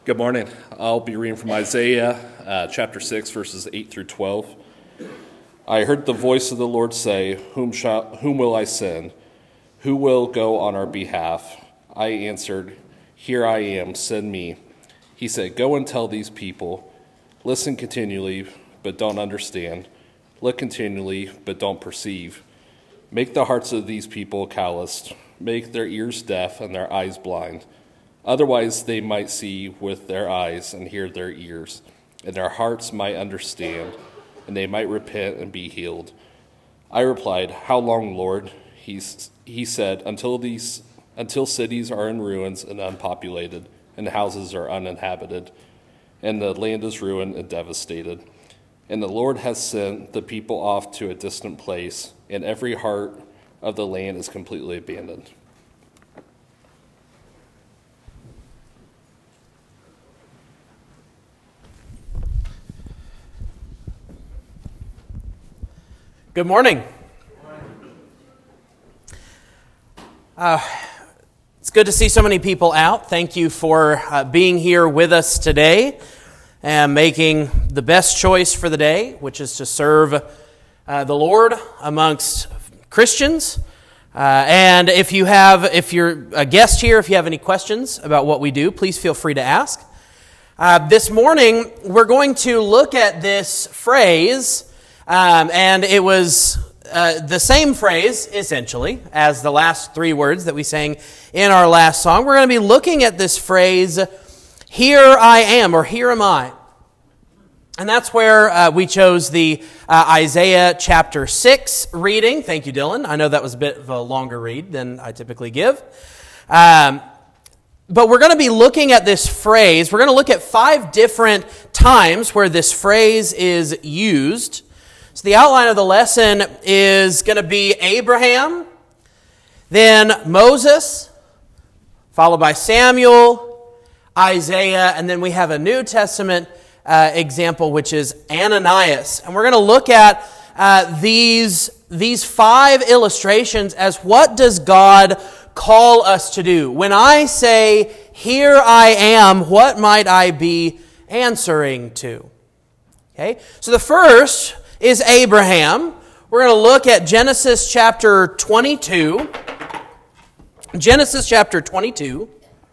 Good morning. I'll be reading from Isaiah chapter 6, verses 8 through 12. I heard the voice of the Lord say, Whom will I send? Who will go on our behalf? I answered, Here I am, send me. He said, Go and tell these people, listen continually, but don't understand. Look continually, but don't perceive. Make the hearts of these people calloused. Make their ears deaf and their eyes blind. Otherwise they might see with their eyes and hear their ears, and their hearts might understand, and they might repent and be healed. I replied, How long, Lord? He said, Until cities are in ruins and unpopulated, and houses are uninhabited, and the land is ruined and devastated. And the Lord has sent the people off to a distant place, and every heart of the land is completely abandoned. Good morning. It's good to see so many people out. Thank you for being here with us today and making the best choice for the day, which is to serve the Lord amongst Christians. And if you're a guest here, if you have any questions about what we do, please feel free to ask. This morning, we're going to look at this phrase. And it was the same phrase, essentially, as the last three words that we sang in our last song. We're going to be looking at this phrase, Here I am, or Here am I. And that's where we chose the Isaiah chapter 6 reading. Thank you, Dylan. I know that was a bit of a longer read than I typically give. But we're going to be looking at this phrase. We're going to look at 5 different times where this phrase is used. So the outline of the lesson is going to be Abraham, then Moses, followed by Samuel, Isaiah, and then we have a New Testament example, which is Ananias. And we're going to look at these 5 illustrations as what does God call us to do. When I say, Here I am, what might I be answering to? Okay, so the first is Abraham. We're going to look at Genesis chapter 22. Genesis chapter 22.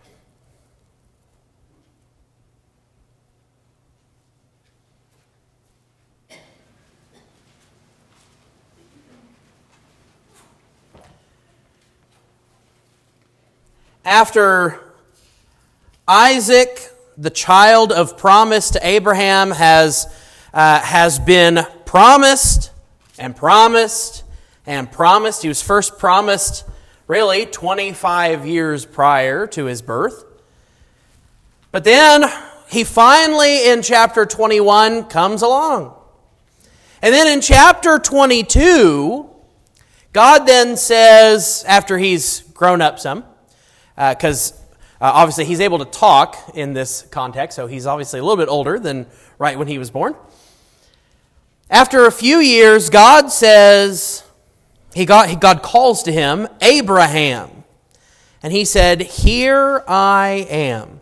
After Isaac, the child of promise to Abraham, has been promised and promised and promised. He was first promised, really, 25 years prior to his birth. But then he finally, in chapter 21, comes along. And then in chapter 22, God then says, after he's grown up some, because obviously he's able to talk in this context, so he's obviously a little bit older than right when he was born. After a few years, God says, God calls to him, Abraham. And he said, Here I am.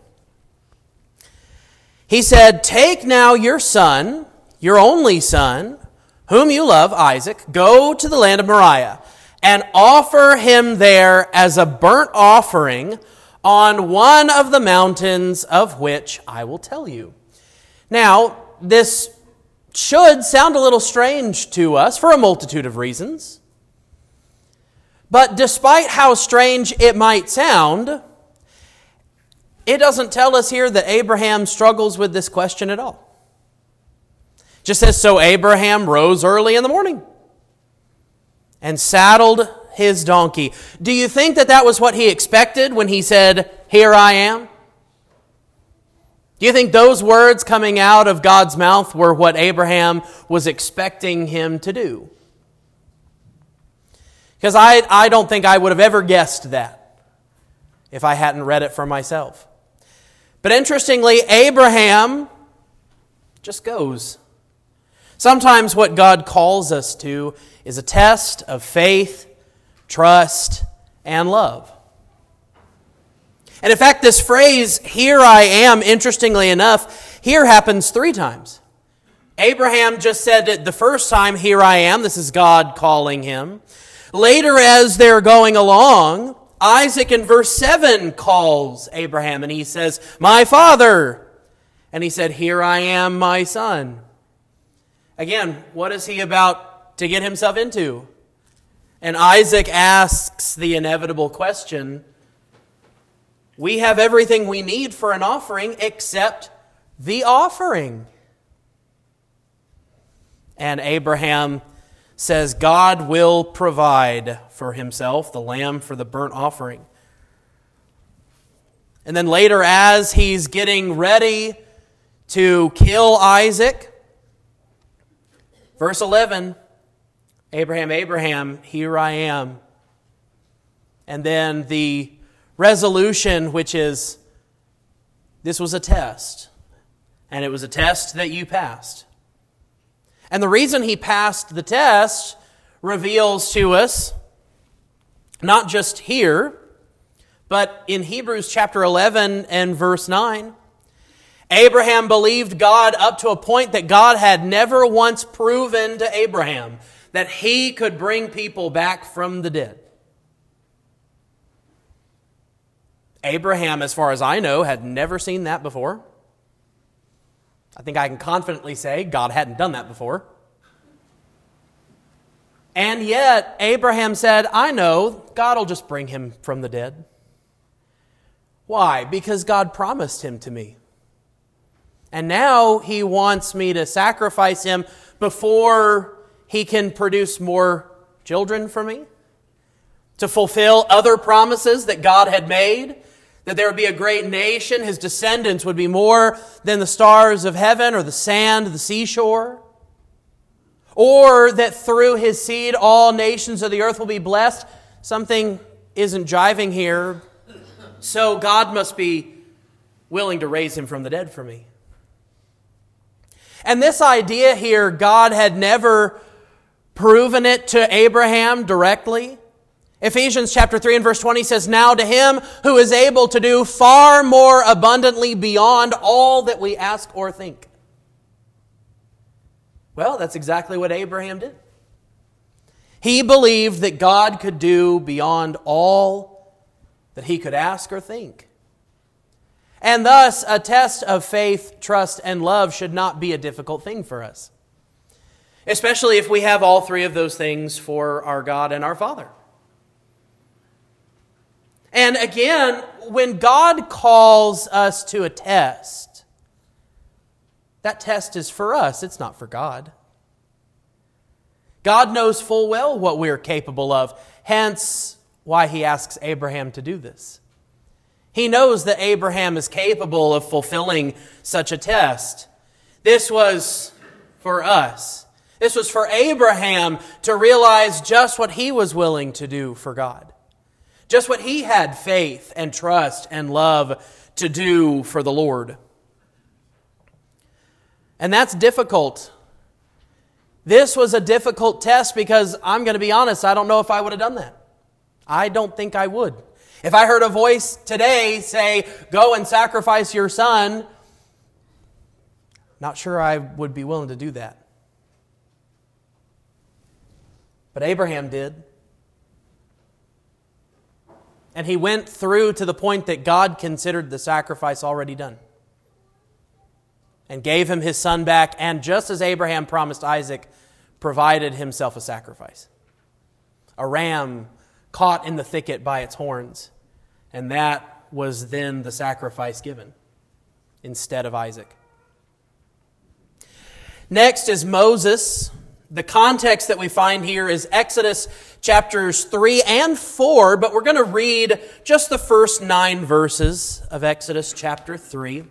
He said, Take now your son, your only son, whom you love, Isaac, go to the land of Moriah, and offer him there as a burnt offering on one of the mountains of which I will tell you. Now, this should sound a little strange to us for a multitude of reasons. But despite how strange it might sound, it doesn't tell us here that Abraham struggles with this question at all. It just says, So Abraham rose early in the morning and saddled his donkey. Do you think that was what he expected when he said, Here I am? Do you think those words coming out of God's mouth were what Abraham was expecting him to do? Because I don't think I would have ever guessed that if I hadn't read it for myself. But interestingly, Abraham just goes. Sometimes what God calls us to is a test of faith, trust, and love. And in fact, this phrase, "here I am," interestingly enough, here happens 3 times. Abraham just said it the first time, "Here I am." This is God calling him. Later, as they're going along, Isaac in verse 7 calls Abraham and he says, "My father." And he said, "Here I am, my son." Again, what is he about to get himself into? And Isaac asks the inevitable question, we have everything we need for an offering except the offering. And Abraham says God will provide for himself the lamb for the burnt offering. And then later, as he's getting ready to kill Isaac, verse 11, "Abraham, Abraham, here I am." And then the resolution, which is, this was a test. And it was a test that you passed. And the reason he passed the test reveals to us, not just here, but in Hebrews chapter 11 and verse 9, Abraham believed God up to a point that God had never once proven to Abraham that he could bring people back from the dead. Abraham, as far as I know, had never seen that before. I think I can confidently say God hadn't done that before. And yet, Abraham said, "I know God will just bring him from the dead." Why? Because God promised him to me. And now he wants me to sacrifice him before he can produce more children for me, to fulfill other promises that God had made, that there would be a great nation, his descendants would be more than the stars of heaven or the sand of the seashore, or that through his seed all nations of the earth will be blessed. Something isn't jiving here, so God must be willing to raise him from the dead for me. And this idea here, God had never proven it to Abraham directly. Ephesians chapter 3 and verse 20 says, "Now to him who is able to do far more abundantly beyond all that we ask or think." Well, that's exactly what Abraham did. He believed that God could do beyond all that he could ask or think. And thus, a test of faith, trust, and love should not be a difficult thing for us, especially if we have all 3 of those things for our God and our Father. And again, when God calls us to a test, that test is for us. It's not for God. God knows full well what we are capable of, hence why he asks Abraham to do this. He knows that Abraham is capable of fulfilling such a test. This was for us. This was for Abraham to realize just what he was willing to do for God. Just what he had faith and trust and love to do for the Lord. And that's difficult. This was a difficult test because I'm going to be honest, I don't know if I would have done that. I don't think I would. If I heard a voice today say, "Go and sacrifice your son," not sure I would be willing to do that. But Abraham did. And he went through to the point that God considered the sacrifice already done, and gave him his son back, and just as Abraham promised Isaac, provided himself a sacrifice. A ram caught in the thicket by its horns, and that was then the sacrifice given instead of Isaac. Next is Moses. The context that we find here is Exodus chapters 3 and 4, but we're going to read just the first 9 verses of Exodus chapter 3.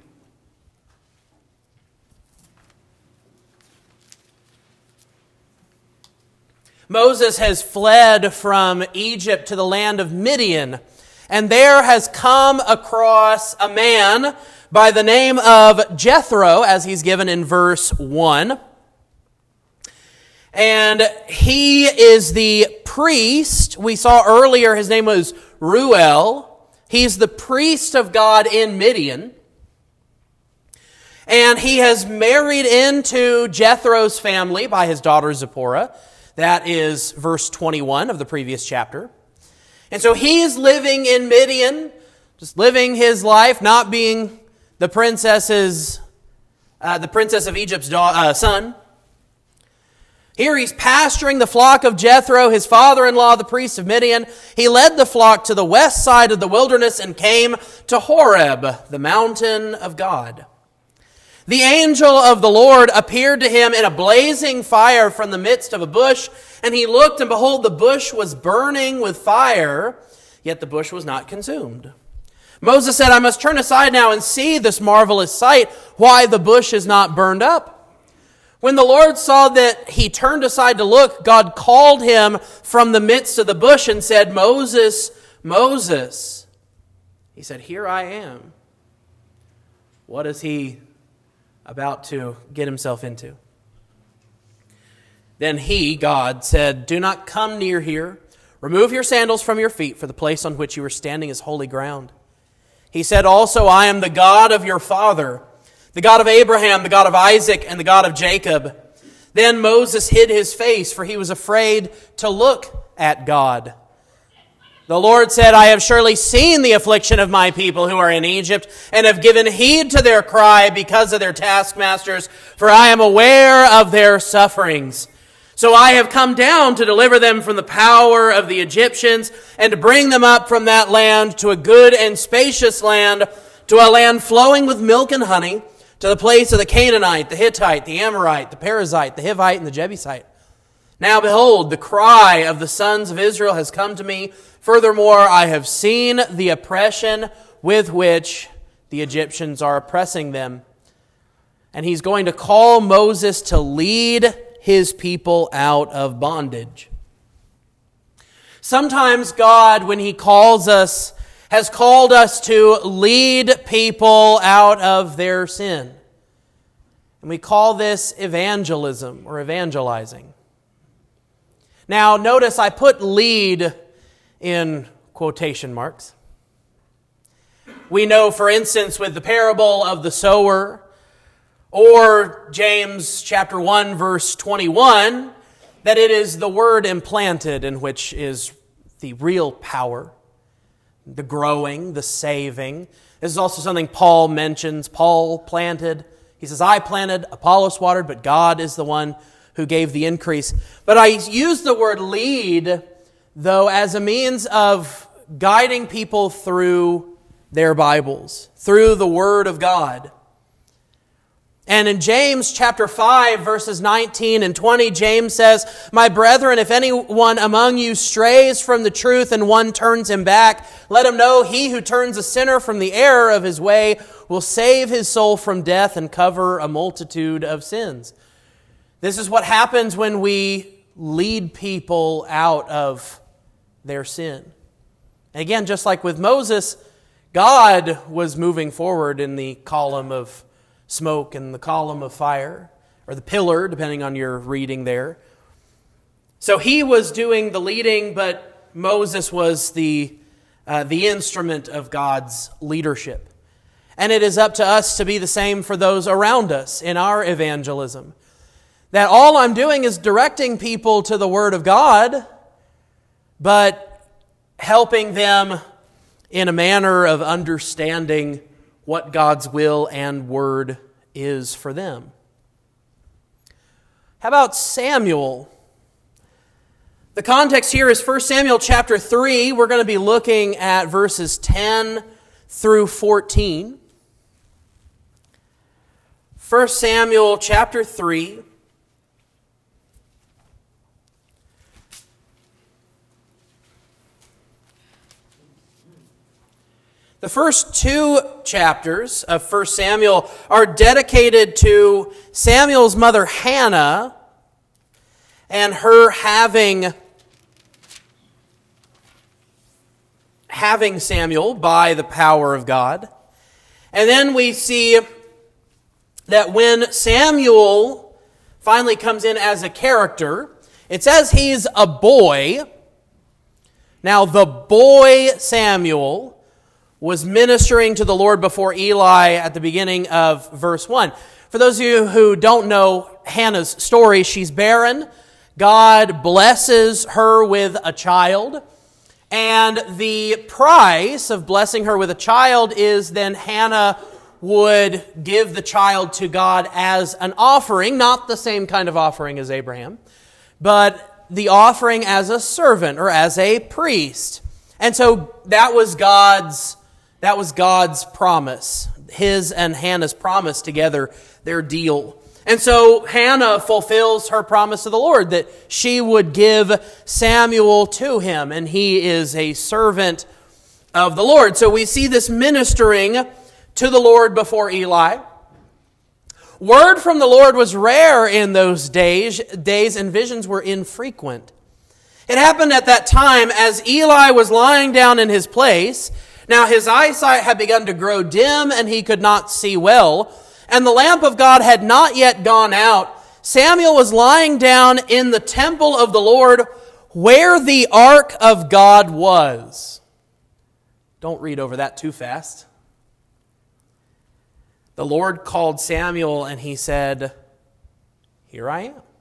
Moses has fled from Egypt to the land of Midian, and there has come across a man by the name of Jethro, as he's given in verse 1. And he is the priest. We saw earlier his name was Reuel. He's the priest of God in Midian. And he has married into Jethro's family by his daughter Zipporah. That is verse 21 of the previous chapter. And so he's living in Midian, just living his life, not being the princess of Egypt's son. Here he's pasturing the flock of Jethro, his father-in-law, the priest of Midian. He led the flock to the west side of the wilderness and came to Horeb, the mountain of God. The angel of the Lord appeared to him in a blazing fire from the midst of a bush, and he looked, and behold, the bush was burning with fire, yet the bush was not consumed. Moses said, I must turn aside now and see this marvelous sight, why the bush is not burned up. When the Lord saw that he turned aside to look, God called him from the midst of the bush and said, Moses, Moses. He said, Here I am. What is he about to get himself into? Then he, God, said, Do not come near here. Remove your sandals from your feet, for the place on which you are standing is holy ground. He said also, I am the God of your father, the God of Abraham, the God of Isaac, and the God of Jacob. Then Moses hid his face, for he was afraid to look at God. The Lord said, I have surely seen the affliction of my people who are in Egypt, and have given heed to their cry because of their taskmasters, for I am aware of their sufferings. So I have come down to deliver them from the power of the Egyptians, and to bring them up from that land to a good and spacious land, to a land flowing with milk and honey, to the place of the Canaanite, the Hittite, the Amorite, the Perizzite, the Hivite, and the Jebusite. Now behold, the cry of the sons of Israel has come to me. Furthermore, I have seen the oppression with which the Egyptians are oppressing them. And he's going to call Moses to lead his people out of bondage. Sometimes God, when he calls us, has called us to lead people out of their sin. And we call this evangelism or evangelizing. Now, notice I put lead in quotation marks. We know, for instance, with the parable of the sower, or James chapter 1, verse 21, that it is the word implanted in which is the real power, the growing, the saving. This is also something Paul mentions. Paul planted. He says, I planted, Apollos watered, but God is the one who gave the increase. But I use the word lead, though, as a means of guiding people through their Bibles, through the Word of God. And in James chapter 5, verses 19 and 20, James says, My brethren, if anyone among you strays from the truth and one turns him back, let him know he who turns a sinner from the error of his way will save his soul from death and cover a multitude of sins. This is what happens when we lead people out of their sin. And again, just like with Moses, God was moving forward in the column of smoke and the column of fire, or the pillar, depending on your reading there. So he was doing the leading, but Moses was the instrument of God's leadership. And it is up to us to be the same for those around us in our evangelism. That all I'm doing is directing people to the Word of God, but helping them in a manner of understanding what God's will and word is for them. How about Samuel? The context here is 1 Samuel chapter 3. We're going to be looking at verses 10 through 14. 1 Samuel chapter 3. The first two chapters of 1 Samuel are dedicated to Samuel's mother Hannah and her having Samuel by the power of God. And then we see that when Samuel finally comes in as a character, it says he's a boy. Now the boy Samuel was ministering to the Lord before Eli at the beginning of verse 1. For those of you who don't know Hannah's story, she's barren. God blesses her with a child. And the price of blessing her with a child is then Hannah would give the child to God as an offering, not the same kind of offering as Abraham, but the offering as a servant or as a priest. And so that was God's promise, his and Hannah's promise together, their deal. And so Hannah fulfills her promise to the Lord that she would give Samuel to him, and he is a servant of the Lord. So we see this ministering to the Lord before Eli. Word from the Lord was rare in those days, and visions were infrequent. It happened at that time as Eli was lying down in his place. Now his eyesight had begun to grow dim, and he could not see well, and the lamp of God had not yet gone out. Samuel was lying down in the temple of the Lord where the ark of God was. Don't read over that too fast. The Lord called Samuel and he said, "Here I am."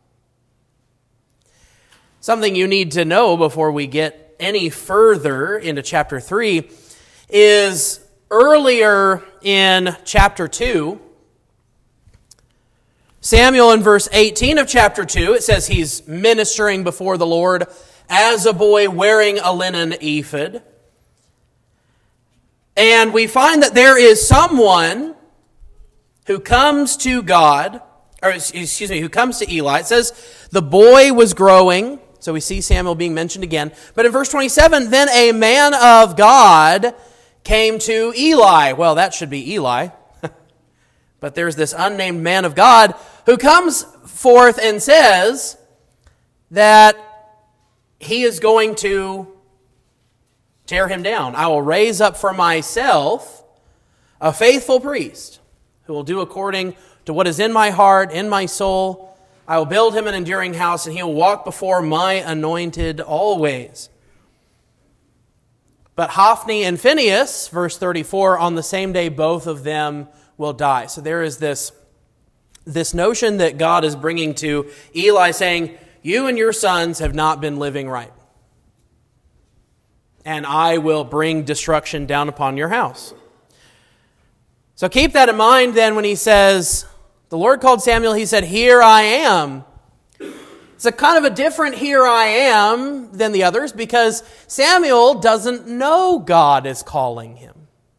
Something you need to know before we get any further into chapter 3 is earlier in chapter 2, Samuel in verse 18 of chapter 2, it says he's ministering before the Lord as a boy wearing a linen ephod. And we find that there is someone who comes to God, who comes to Eli. It says the boy was growing. So we see Samuel being mentioned again. But in verse 27, then a man of God came to Eli. Well, that should be Eli. But there's this unnamed man of God who comes forth and says that he is going to tear him down. I will raise up for myself a faithful priest who will do according to what is in my heart, in my soul. I will build him an enduring house, and he will walk before my anointed always. But Hophni and Phinehas, verse 34, on the same day both of them will die. So there is this notion that God is bringing to Eli saying, you and your sons have not been living right. And I will bring destruction down upon your house. So keep that in mind then when he says, the Lord called Samuel, he said, here I am. It's a kind of a different here I am than the others because Samuel doesn't know God is calling him.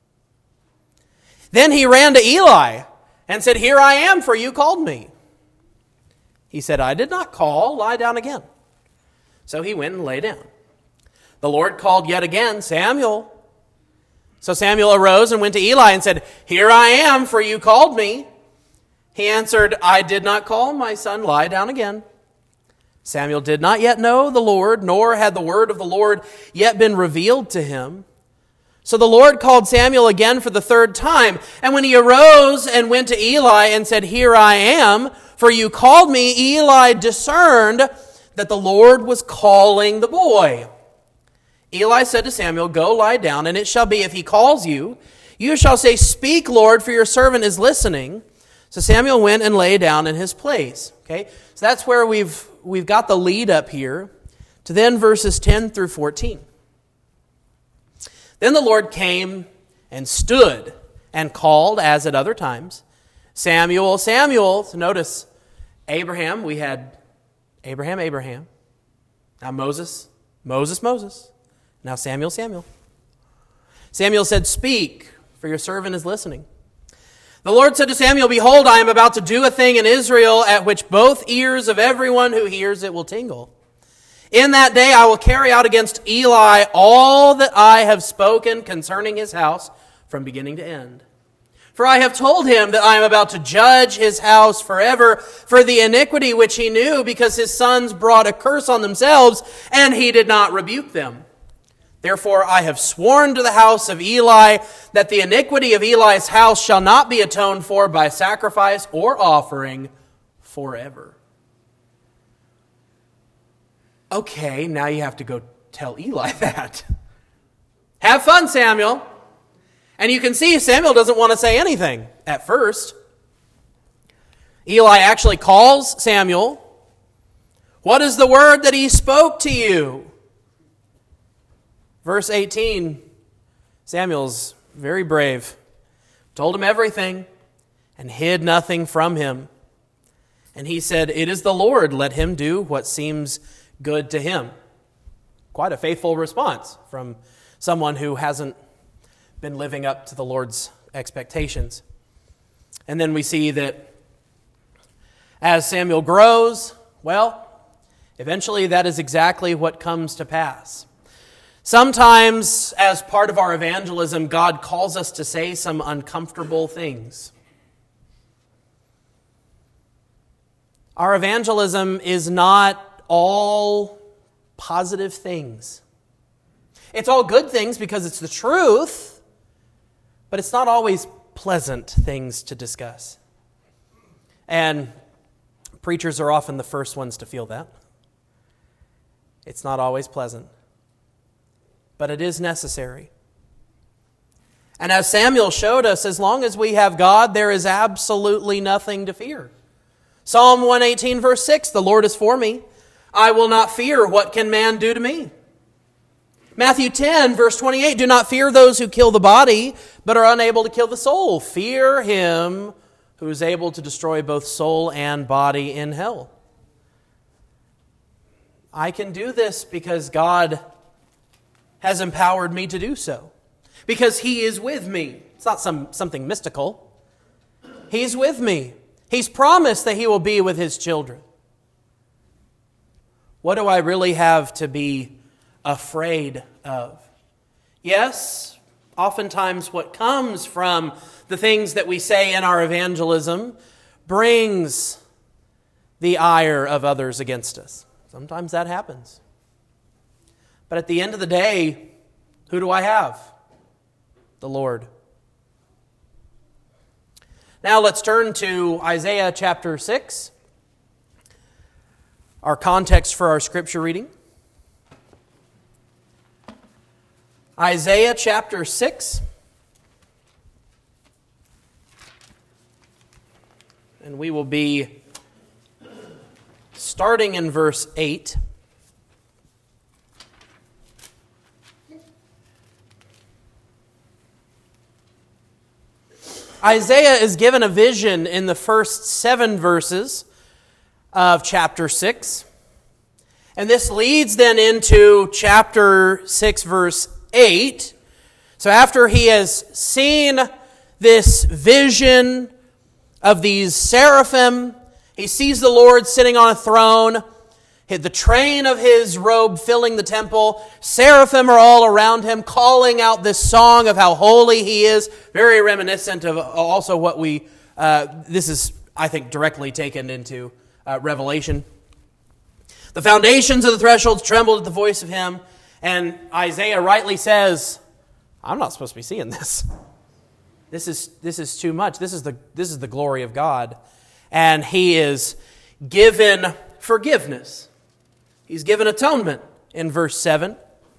Then he ran to Eli and said, here I am, for you called me. He said, I did not call, lie down again. So he went and lay down. The Lord called yet again, Samuel. So Samuel arose and went to Eli and said, here I am, for you called me. He answered, I did not call, my son, lie down again. Samuel did not yet know the Lord, nor had the word of the Lord yet been revealed to him. So the Lord called Samuel again for the third time. And when he arose and went to Eli and said, here I am, for you called me, Eli discerned that the Lord was calling the boy. Eli said to Samuel, go lie down, and it shall be, if he calls you, you shall say, speak, Lord, for your servant is listening. So Samuel went and lay down in his place. Okay, so that's where we've got the lead up here to then verses 10 through 14. Then the Lord came and stood and called, as at other times, Samuel, Samuel. So notice, Abraham, we had Abraham, Abraham. Now Moses, Moses, Moses. Now Samuel, Samuel. Samuel said, speak, for your servant is listening. The Lord said to Samuel, behold, I am about to do a thing in Israel at which both ears of everyone who hears it will tingle. In that day I will carry out against Eli all that I have spoken concerning his house from beginning to end. For I have told him that I am about to judge his house forever for the iniquity which he knew, because his sons brought a curse on themselves, and he did not rebuke them. Therefore I have sworn to the house of Eli that the iniquity of Eli's house shall not be atoned for by sacrifice or offering forever. Okay, now you have to go tell Eli that. Have fun, Samuel. And you can see Samuel doesn't want to say anything at first. Eli actually calls Samuel. What is the word that he spoke to you? Verse 18, Samuel's very brave. Told him everything and hid nothing from him. And he said, it is the Lord, let him do what seems good to him. Quite a faithful response from someone who hasn't been living up to the Lord's expectations. And then we see that as Samuel grows, well, eventually that is exactly what comes to pass. Sometimes, as part of our evangelism, God calls us to say some uncomfortable things. Our evangelism is not all positive things. It's all good things because it's the truth, but it's not always pleasant things to discuss. And preachers are often the first ones to feel that. It's not always pleasant, but it is necessary. And as Samuel showed us, as long as we have God, there is absolutely nothing to fear. Psalm 118, verse 6, the Lord is for me. I will not fear. What can man do to me? Matthew 10, verse 28, do not fear those who kill the body, but are unable to kill the soul. Fear him who is able to destroy both soul and body in hell. I can do this because God has empowered me to do so. Because He is with me. It's not something mystical. He's with me. He's promised that He will be with His children. What do I really have to be afraid of? Yes, oftentimes what comes from the things that we say in our evangelism brings the ire of others against us. Sometimes that happens. But at the end of the day, who do I have? The Lord. Now let's turn to Isaiah chapter 6, our context for our scripture reading. Isaiah chapter 6. And we will be starting in verse 8. Isaiah is given a vision in the first 7 verses of chapter 6. And this leads then into chapter 6, verse 8. So after he has seen this vision of these seraphim, he sees the Lord sitting on a throne, the train of his robe filling the temple. Seraphim are all around him, calling out this song of how holy he is. Very reminiscent of also what this is, I think, directly taken into Revelation. The foundations of the thresholds trembled at the voice of him. And Isaiah rightly says, I'm not supposed to be seeing this. This is too much. This is the glory of God. And he is given forgiveness. He's given atonement in verse 7.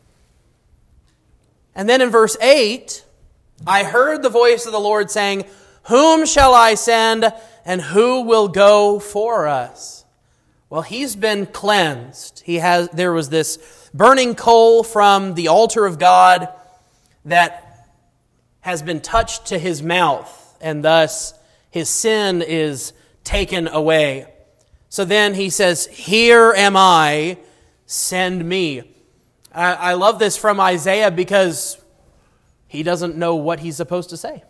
And then in verse 8, I heard the voice of the Lord saying, whom shall I send and who will go for us? Well, he's been cleansed. There was this burning coal from the altar of God that has been touched to his mouth, and thus his sin is taken away. So then he says, here am I, send me. I love this from Isaiah because he doesn't know what he's supposed to say.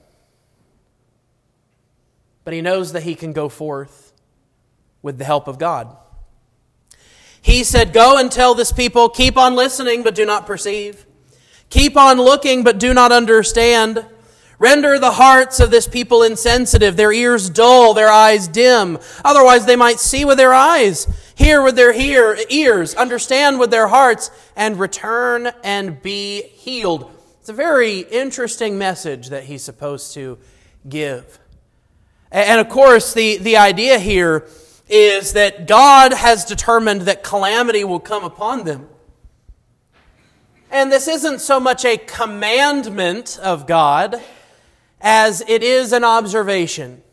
But he knows that he can go forth with the help of God. He said, go and tell this people, keep on listening, but do not perceive. Keep on looking, but do not understand. Render the hearts of this people insensitive, their ears dull, their eyes dim. Otherwise they might see with their eyes, hear with their ears, understand with their hearts, and return and be healed. It's a very interesting message that he's supposed to give. And of course, the idea here is that God has determined that calamity will come upon them. And this isn't so much a commandment of God as it is an observation.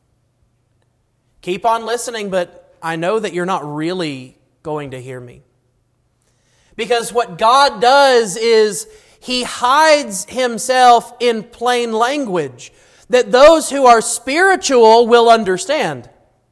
Keep on listening, but I know that you're not really going to hear me. Because what God does is He hides Himself in plain language that those who are spiritual will understand.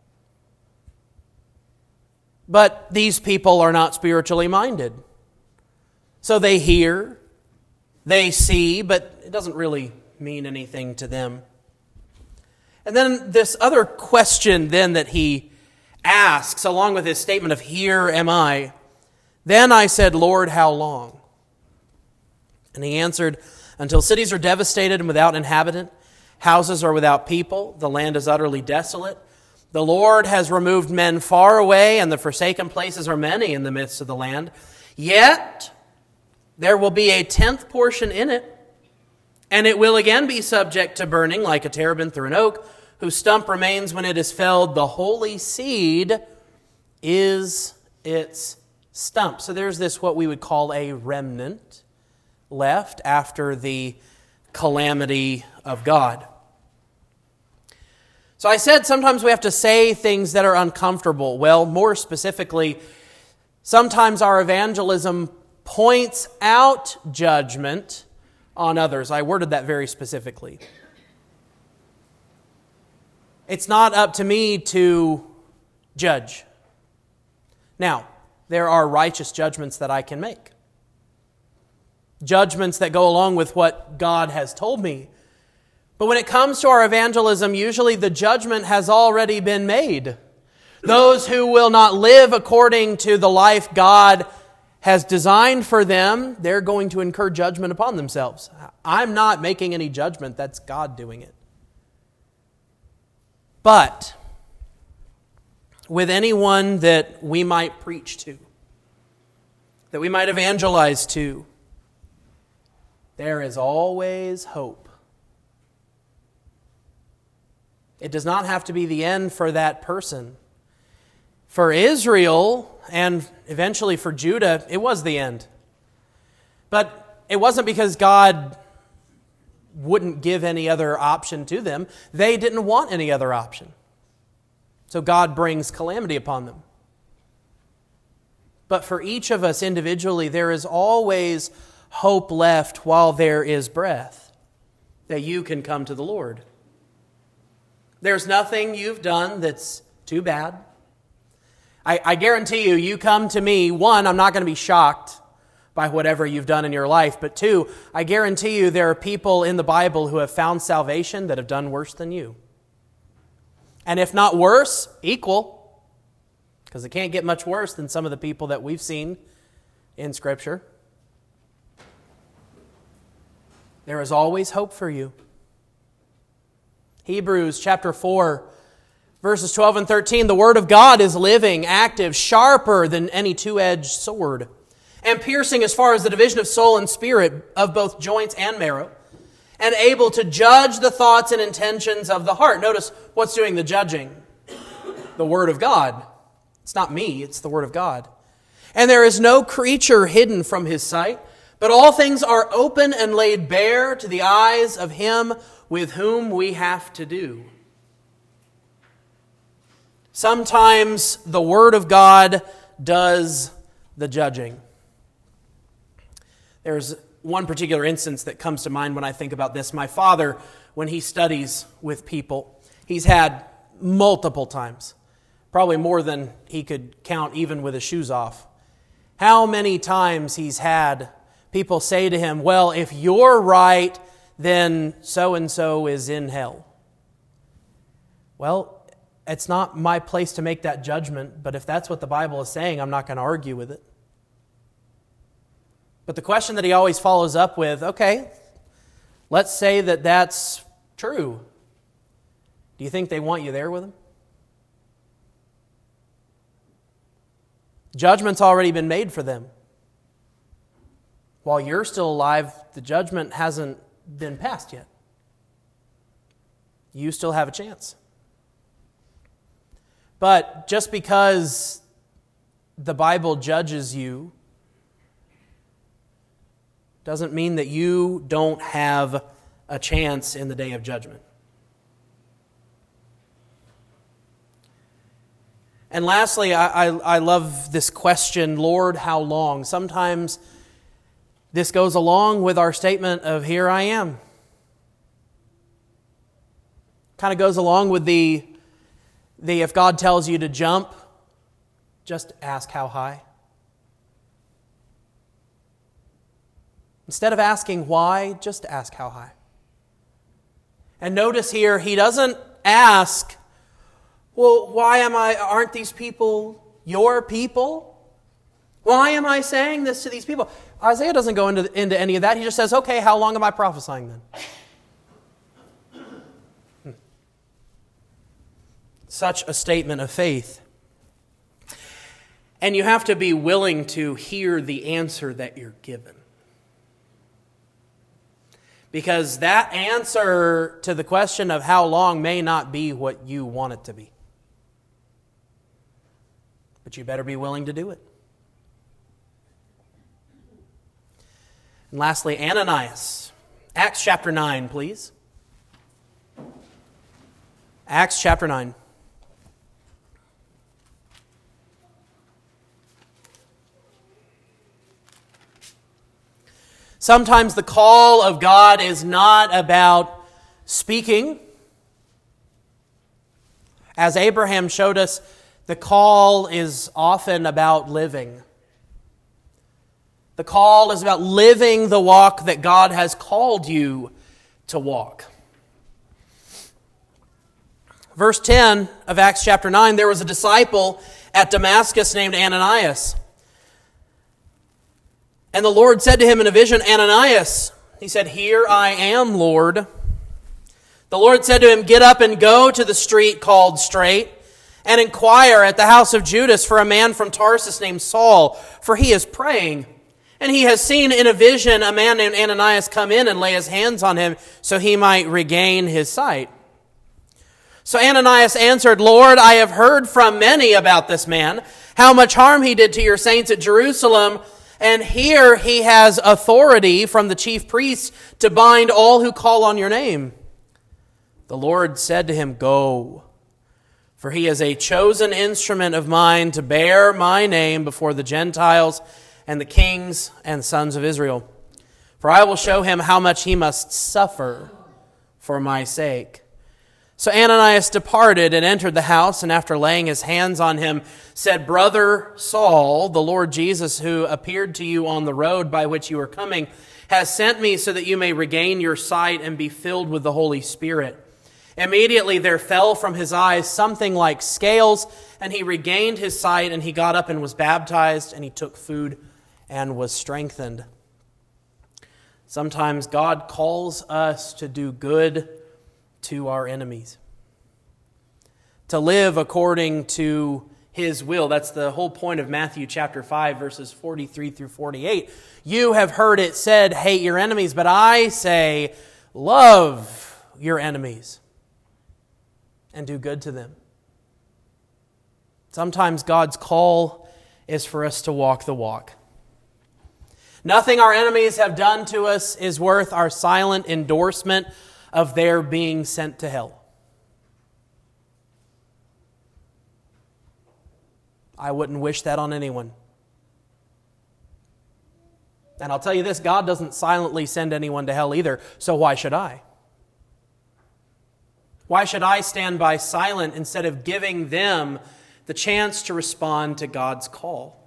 But these people are not spiritually minded. So they hear, they see, but it doesn't really mean anything to them. And then this other question then that he asks, along with his statement of, "Here am I." Then I said, "Lord, how long?" And he answered, "Until cities are devastated and without inhabitant, houses are without people, the land is utterly desolate. The Lord has removed men far away, and the forsaken places are many in the midst of the land. Yet there will be a 10th portion in it, and it will again be subject to burning like a terebinth through an oak, whose stump remains when it is felled. The holy seed is its stump." So there's this, what we would call a remnant left after the calamity of God. So I said sometimes we have to say things that are uncomfortable. Well, more specifically, sometimes our evangelism points out judgment on others. I worded that very specifically. It's not up to me to judge. Now, there are righteous judgments that I can make. Judgments that go along with what God has told me. But when it comes to our evangelism, usually the judgment has already been made. Those who will not live according to the life God has designed for them, they're going to incur judgment upon themselves. I'm not making any judgment. That's God doing it. But with anyone that we might preach to, that we might evangelize to, there is always hope. It does not have to be the end for that person. For Israel, and eventually for Judah, it was the end. But it wasn't because God wouldn't give any other option to them. They didn't want any other option. So God brings calamity upon them. But for each of us individually, there is always hope left while there is breath, that you can come to the Lord. There's nothing you've done that's too bad. I guarantee you, you come to me, one, I'm not going to be shocked by whatever you've done in your life, but two, I guarantee you there are people in the Bible who have found salvation that have done worse than you. And if not worse, equal, because it can't get much worse than some of the people that we've seen in Scripture. There is always hope for you. Hebrews chapter 4, verses 12 and 13, "The Word of God is living, active, sharper than any two-edged sword, and piercing as far as the division of soul and spirit, of both joints and marrow, and able to judge the thoughts and intentions of the heart." Notice what's doing the judging. The Word of God. It's not me, it's the Word of God. "And there is no creature hidden from His sight, but all things are open and laid bare to the eyes of Him with whom we have to do." Sometimes the Word of God does the judging. There's one particular instance that comes to mind when I think about this. My father, when he studies with people, he's had multiple times, probably more than he could count even with his shoes off. How many times he's had people say to him, "Well, if you're right, then so-and-so is in hell." Well, it's not my place to make that judgment, but if that's what the Bible is saying, I'm not going to argue with it. But the question that he always follows up with, okay, let's say that that's true. Do you think they want you there with them? Judgment's already been made for them. While you're still alive, the judgment hasn't been passed yet. You still have a chance. But just because the Bible judges you doesn't mean that you don't have a chance in the day of judgment. And lastly, I love this question, Lord, how long? Sometimes this goes along with our statement of, here I am. Kind of goes along with the if God tells you to jump, just ask how high. Instead of asking why, just ask how high. And notice here, he doesn't ask, well, aren't these people your people? Why am I saying this to these people? Isaiah doesn't go into any of that. He just says, okay, how long am I prophesying then? Such a statement of faith. And you have to be willing to hear the answer that you're given. Because that answer to the question of how long may not be what you want it to be. But you better be willing to do it. And lastly, Ananias. Acts chapter 9, please. Acts chapter 9. Sometimes the call of God is not about speaking. As Abraham showed us, the call is often about living. The call is about living the walk that God has called you to walk. Verse 10 of Acts chapter 9, there was a disciple at Damascus named Ananias. And the Lord said to him in a vision, Ananias. He said, here I am, Lord. The Lord said to him, get up and go to the street called Straight, and inquire at the house of Judas for a man from Tarsus named Saul, for he is praying. And he has seen in a vision a man named Ananias come in and lay his hands on him so he might regain his sight. So Ananias answered, Lord, I have heard from many about this man, how much harm he did to your saints at Jerusalem. And here he has authority from the chief priests to bind all who call on your name. The Lord said to him, go, for he is a chosen instrument of mine to bear my name before the Gentiles and the kings and sons of Israel. For I will show him how much he must suffer for my sake. So Ananias departed and entered the house, and after laying his hands on him, said, Brother Saul, the Lord Jesus, who appeared to you on the road by which you were coming, has sent me so that you may regain your sight and be filled with the Holy Spirit. Immediately there fell from his eyes something like scales, and he regained his sight, and he got up and was baptized, and he took food and was strengthened. Sometimes God calls us to do good to our enemies, to live according to His will. That's the whole point of Matthew chapter 5, verses 43 through 48. You have heard it said, hate your enemies, but I say, love your enemies and do good to them. Sometimes God's call is for us to walk the walk. Nothing our enemies have done to us is worth our silent endorsement of their being sent to hell. I wouldn't wish that on anyone. And I'll tell you this, God doesn't silently send anyone to hell either, so why should I? Why should I stand by silent instead of giving them the chance to respond to God's call?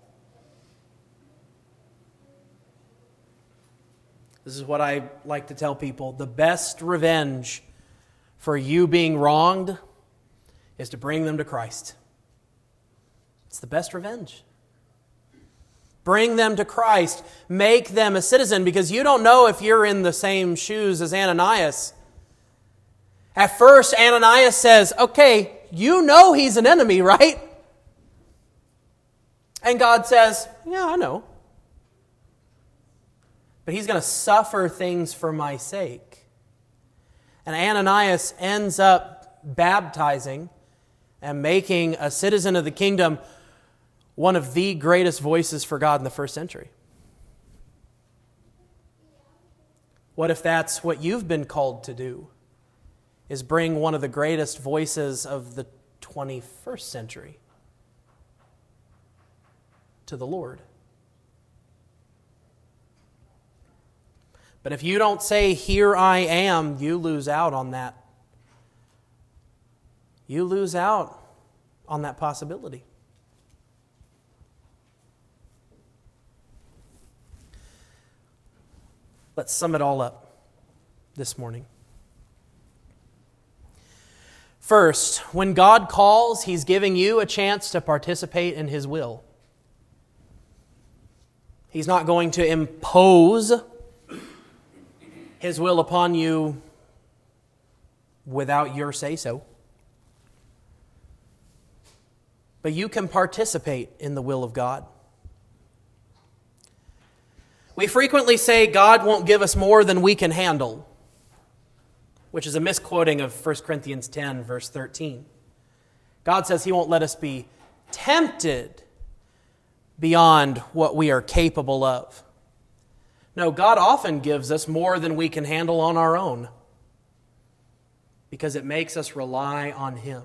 This is what I like to tell people. The best revenge for you being wronged is to bring them to Christ. It's the best revenge. Bring them to Christ. Make them a citizen, because you don't know if you're in the same shoes as Ananias. At first, Ananias says, okay, you know he's an enemy, right? And God says, yeah, I know. But he's going to suffer things for my sake. And Ananias ends up baptizing and making a citizen of the kingdom one of the greatest voices for God in the first century. What if that's what you've been called to do, is bring one of the greatest voices of the 21st century to the Lord? But if you don't say, "Here I am," you lose out on that. You lose out on that possibility. Let's sum it all up this morning. First, when God calls, He's giving you a chance to participate in His will. He's not going to impose His will upon you without your say-so. But you can participate in the will of God. We frequently say God won't give us more than we can handle, which is a misquoting of 1 Corinthians 10, verse 13. God says He won't let us be tempted beyond what we are capable of. No, God often gives us more than we can handle on our own, because it makes us rely on Him.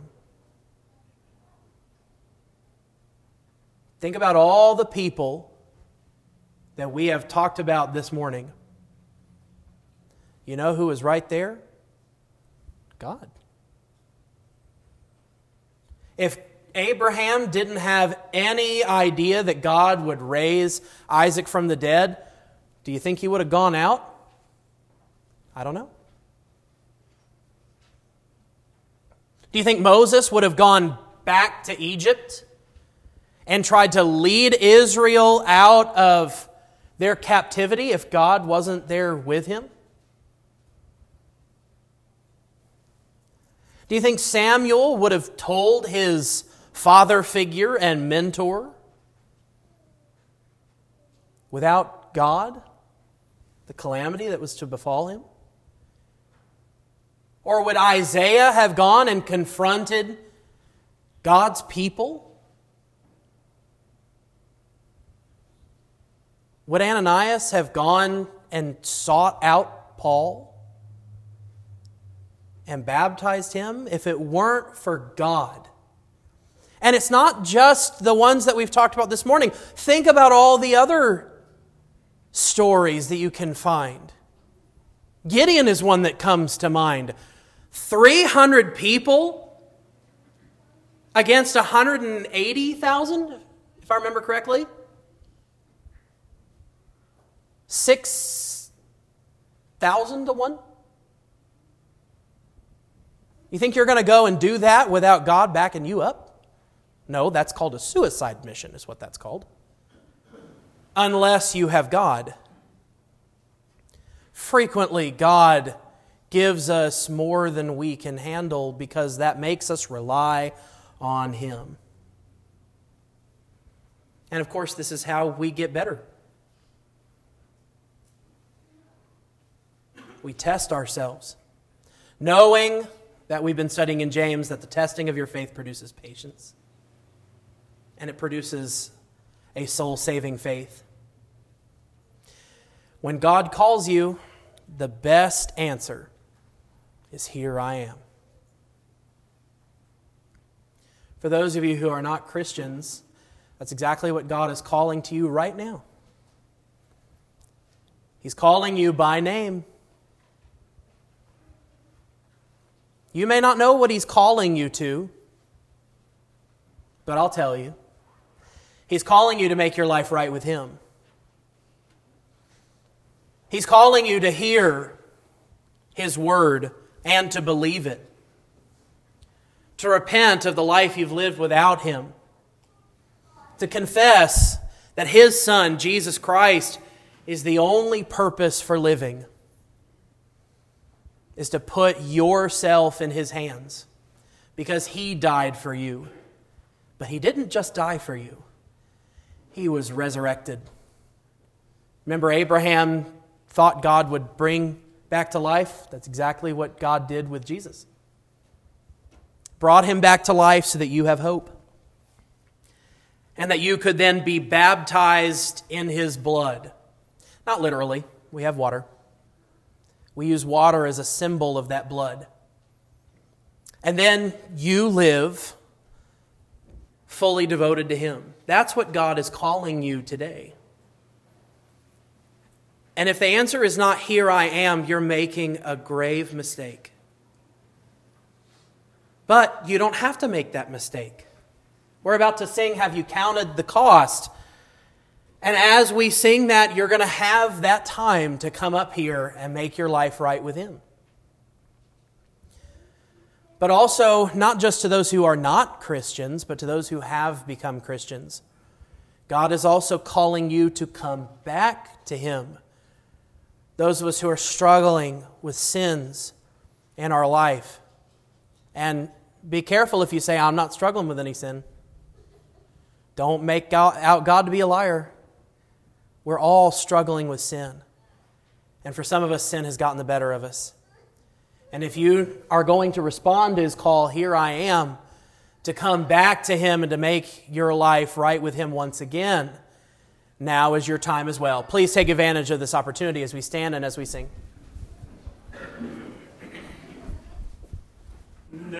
Think about all the people that we have talked about this morning. You know who is right there? God. If Abraham didn't have any idea that God would raise Isaac from the dead, do you think he would have gone out? I don't know. Do you think Moses would have gone back to Egypt and tried to lead Israel out of their captivity if God wasn't there with him? Do you think Samuel would have told his father figure and mentor without God the calamity that was to befall him? Or would Isaiah have gone and confronted God's people? Would Ananias have gone and sought out Paul and baptized him if it weren't for God? And it's not just the ones that we've talked about this morning. Think about all the other stories that you can find. Gideon is one that comes to mind. 300 people against 180,000, if I remember correctly. 6,000 to 1? You think you're going to go and do that without God backing you up? No, that's called a suicide mission, is what that's called. Unless you have God. Frequently, God gives us more than we can handle because that makes us rely on Him. And of course, this is how we get better. We test ourselves, knowing that we've been studying in James that the testing of your faith produces patience. And it produces a soul-saving faith. When God calls you, the best answer is, "Here I am." For those of you who are not Christians, that's exactly what God is calling to you right now. He's calling you by name. You may not know what He's calling you to, but I'll tell you. He's calling you to make your life right with Him. He's calling you to hear His word and to believe it. To repent of the life you've lived without Him. To confess that His Son, Jesus Christ, is the only purpose for living. Is to put yourself in His hands. Because He died for you. But He didn't just die for you. He was resurrected. Remember, Abraham thought God would bring back to life? That's exactly what God did with Jesus. Brought Him back to life so that you have hope. And that you could then be baptized in His blood. Not literally, we have water. We use water as a symbol of that blood. And then you live fully devoted to Him. That's what God is calling you today. And if the answer is not "here I am," you're making a grave mistake. But you don't have to make that mistake. We're about to sing, "Have You Counted the Cost?" And as we sing that, you're going to have that time to come up here and make your life right with Him. But also, not just to those who are not Christians, but to those who have become Christians. God is also calling you to come back to Him. Those of us who are struggling with sins in our life. And be careful if you say, "I'm not struggling with any sin." Don't make out God to be a liar. We're all struggling with sin. And for some of us, sin has gotten the better of us. And if you are going to respond to His call, "Here I am," to come back to Him and to make your life right with Him once again, now is your time as well. Please take advantage of this opportunity as we stand and as we sing.